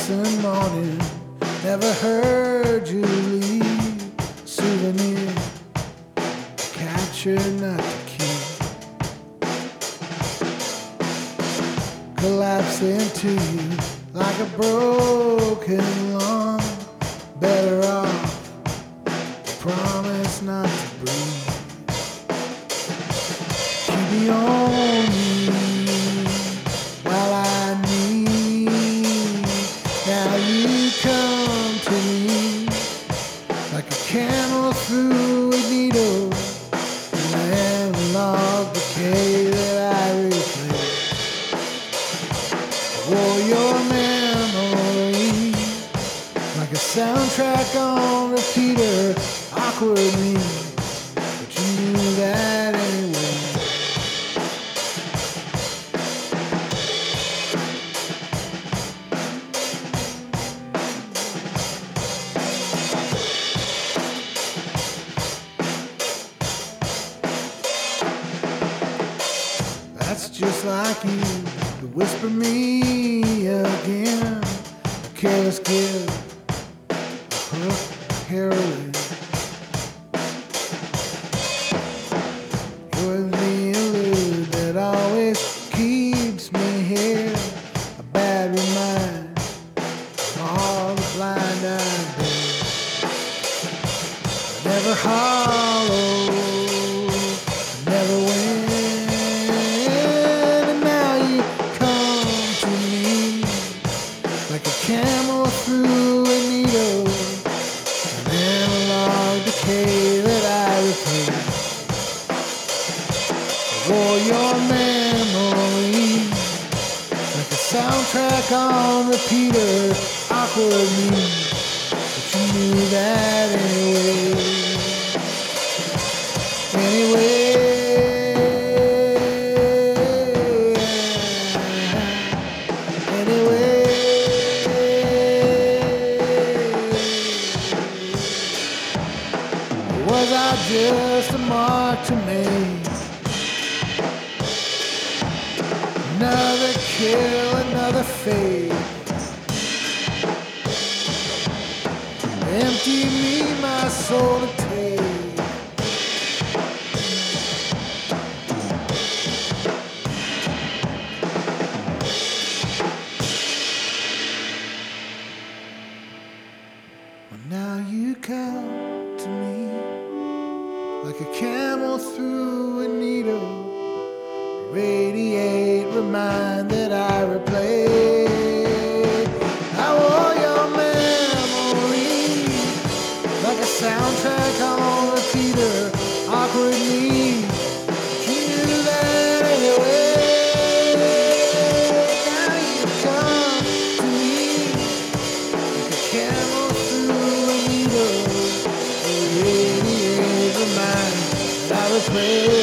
Jackson morning, never heard you leave. Souvenir, capture not to keep. Collapse into you like a broken lung. Better off, promise not to breathe. Keep me on me while I need. Now you come to me like a camel through a needle, an analog decay that I replay. Wore your memory like a soundtrack on repeater, awkwardly, but you knew that anyway. That's just like you to whisper me again. A careless gift, a hook, heroin. You're the elude that always keeps me here. A bad reminder of all the blind I've been. Never hollow, never win. Like a camel through a needle, an analog decay that I replace. Wore your memory like a soundtrack on repeater, awkwardly, but you knew that anyway. Was I just a mark to make? Another kill, another fate. Empty me, my soul to take. Well, now you come to me like a camel through a needle. Radiate, remind that I replay. I wore your memory like a soundtrack on repeater, awkwardly. You knew that anyway. Now you come to me like a camel through a needle. Radiate, remind that I replay.